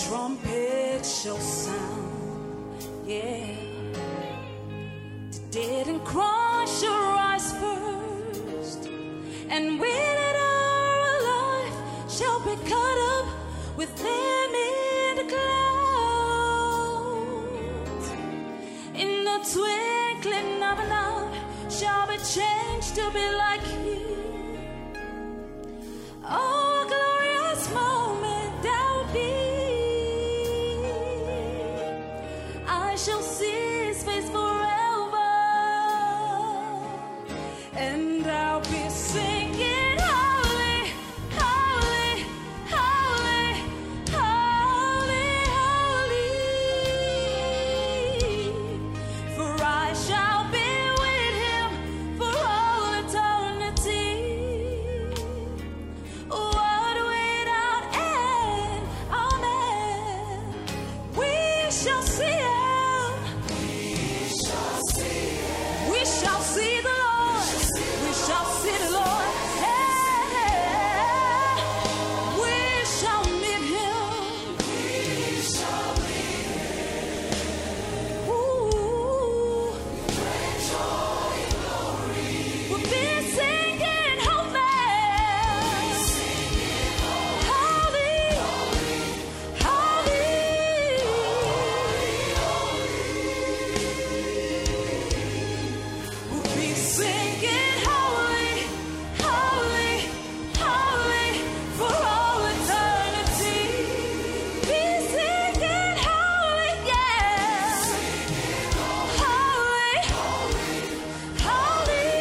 trumpet shall sound, yeah. The dead in Christ shall rise first, and we that are alive shall be caught up with them in the clouds. In the twinkling of an eye shall be changed to be like you. Oh, glorious moment that will be. I shall see his face forever, and I'll be singing holy, holy, holy, holy, holy. For I shall be with him for all eternity. World without end, amen. We shall see him. We shall see the Lord. We shall see the Lord. Yeah. We shall meet him. Ooh. We'll be singing holy, holy, holy. We'll be singing holy, holy, holy for all eternity. Be singing holy, yeah. Holy, holy,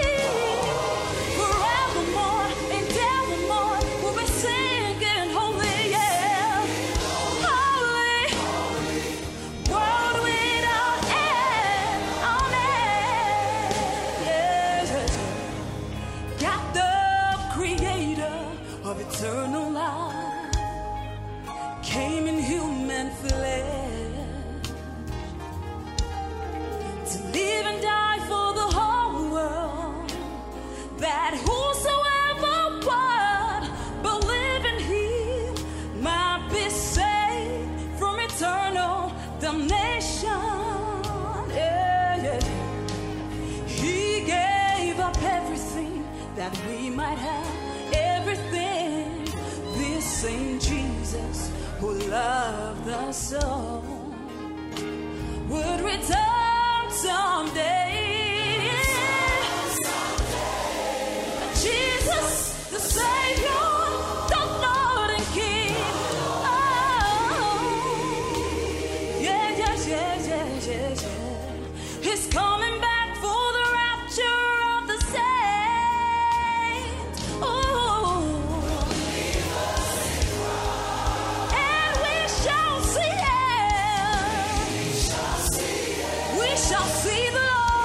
forevermore and evermore. We'll be singing holy, yeah. Holy, world without end, amen. Yeah. God the creator of eternal life came in human flesh to live and die for the whole world, that whosoever would believe in him might be saved from eternal damnation. Yeah, yeah. He gave up everything that we might have, everything. This same Jesus who loved us so would return someday. Jesus, the Savior, the Lord and King. Oh, yeah, yeah, yeah, yeah, yeah, yeah. He's coming back for the rapture of the saints. Oh, and we shall see him. We shall see the Lord.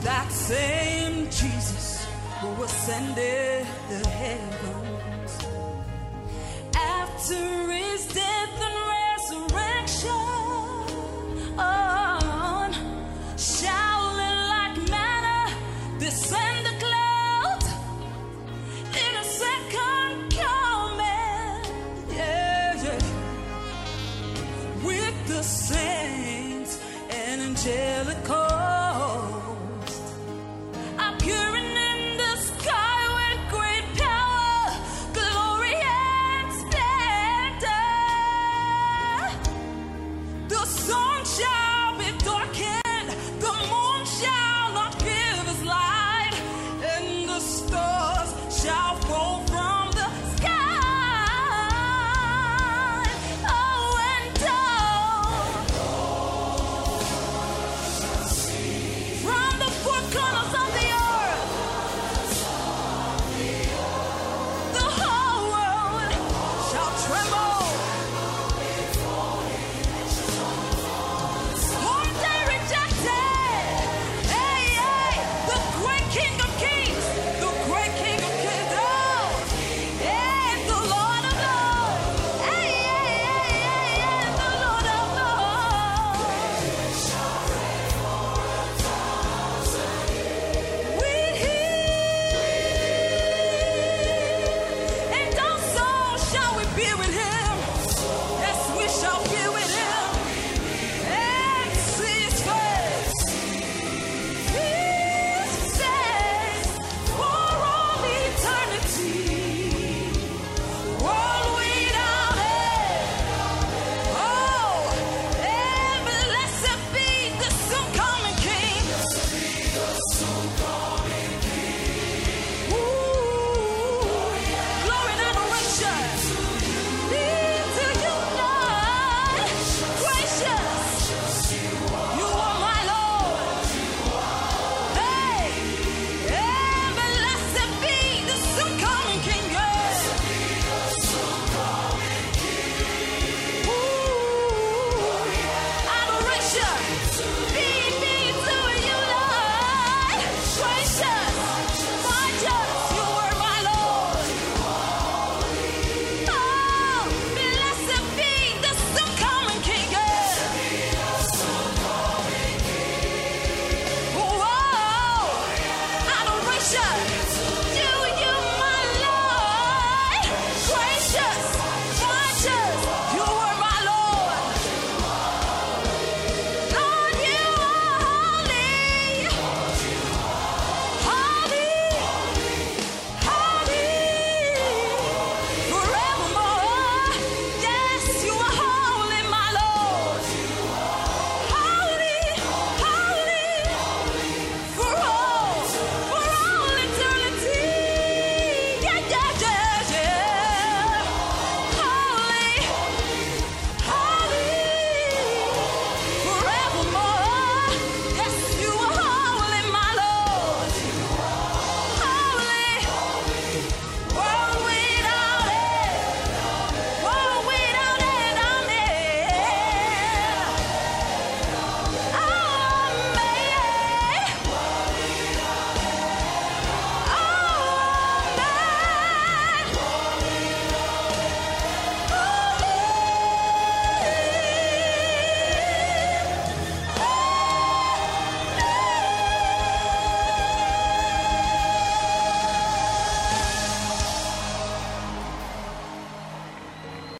That same Jesus who ascended the heavens after his death and